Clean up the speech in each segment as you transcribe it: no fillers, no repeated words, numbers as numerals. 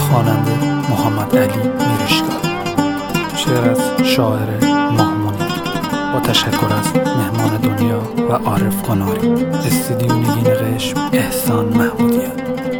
خواننده محمد علی میرشگاه. شعر از شاعر ماهمونی با تشکر از مهمان دنیا و عارف قناری. استودیو نگین قشم، احسان محمودیان.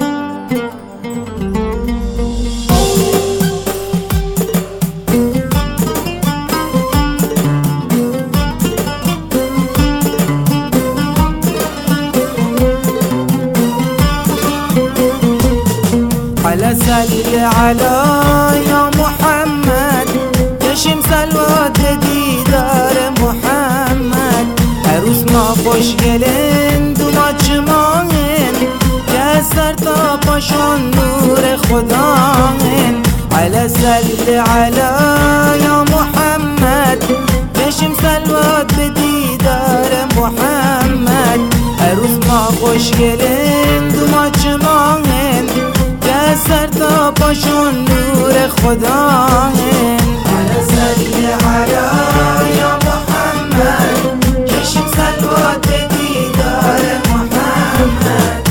صل على يا محمد يشم سلوات دیدار محمد. عروس ما خوش گلند و ما چماهن که سر تا پاشون نور خداهن. على صل على يا محمد يشم سلوات دیدار محمد. عروس ما خوش گلند و ما چماهن سر تا پاشون نور خداهن. على صل على يا محمد کشیم صلوات دیدار محمد.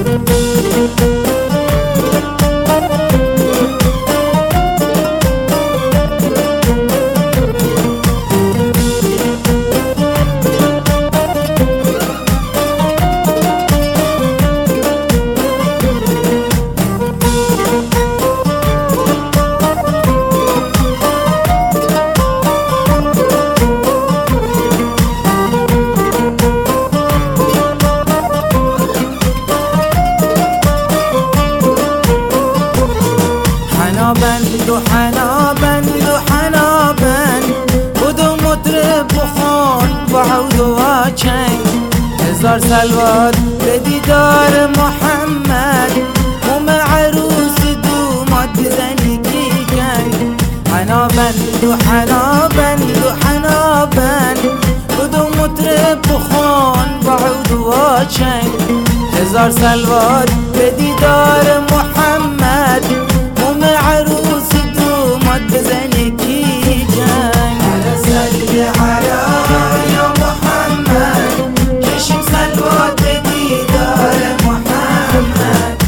حنابن بدو مطرب بخون وعود و چنگ. هزار صلوات به دیدار محمد موم عروس دومات بزنی کی کنگ. حنابن بدو مطرب بخون وعود و چنگ. هزار صلوات به دیدار محمد موم عروس دومات بزنی کی جنگ. على صل على يا محمد کشیم صلوات دیدار محمد.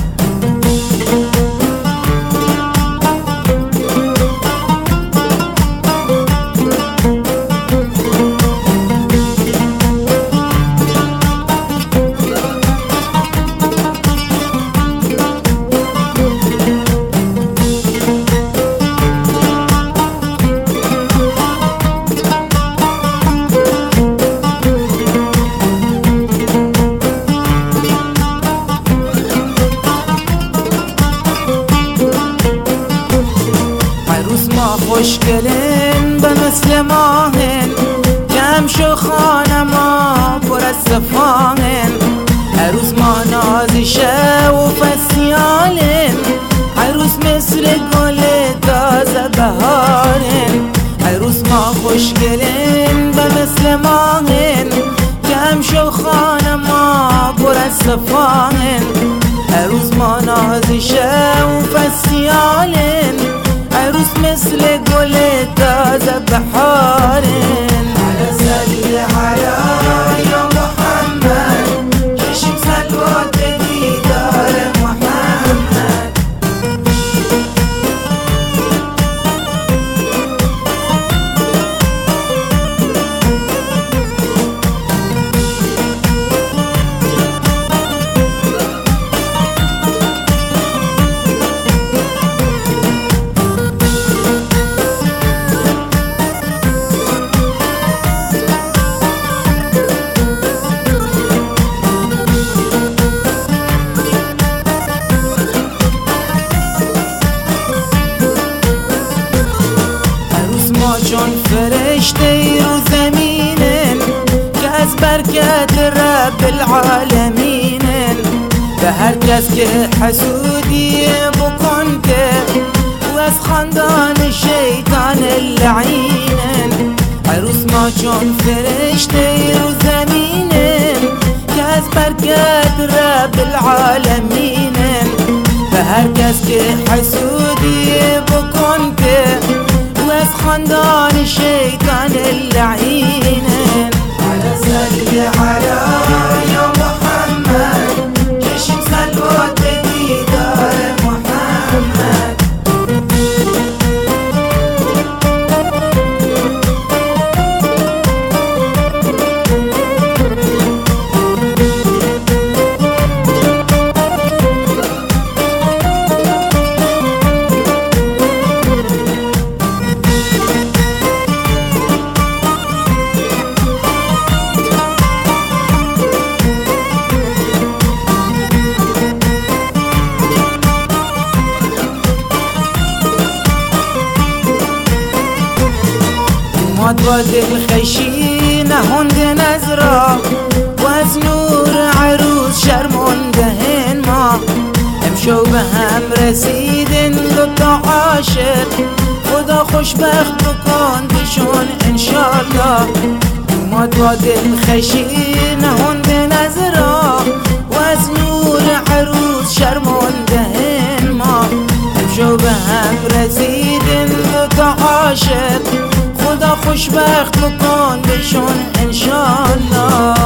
خوشگلن به مثل ماهن جمع شو خانه ما پر از صفاهن. عروس ما نازشه و فسیالن عروس مثل گل تازه بهارن. عروس ما خوشگلن به مثل ماهن جمع شو خانه ما پر از صفاهن. عروس ما نازشه و فسیالن عروس مثل گل تازه بحارن. على صل على يا محمد کشیم صلوات دیدار محمد. چون فرشته رو زمینن که از برکت رب العالمینن. به هر کس که حسودی بکن که و از خاندان شیطان اللعینن. عروس ما چون فرشته رو زمینن که از برکت رب العالمینن. به هر کس که حسودی بکن که از خاندان شیطان اللعینن. على صل على يا محمد کشیم صلوات دیدار محمد. اومد با دل خیشی نهوند نظرا و از نور عروس شرمندهن ما امشو به هم رسیدن دوتا عاشق خدا خوشبخت بکن بشون انشالله اومد با دل خیشی نهوند نظرا و از نور عروس شرمندهن ما امشو به هم رسیدن دوتا عاشق خدا خوشبخت بکن بشون انشالله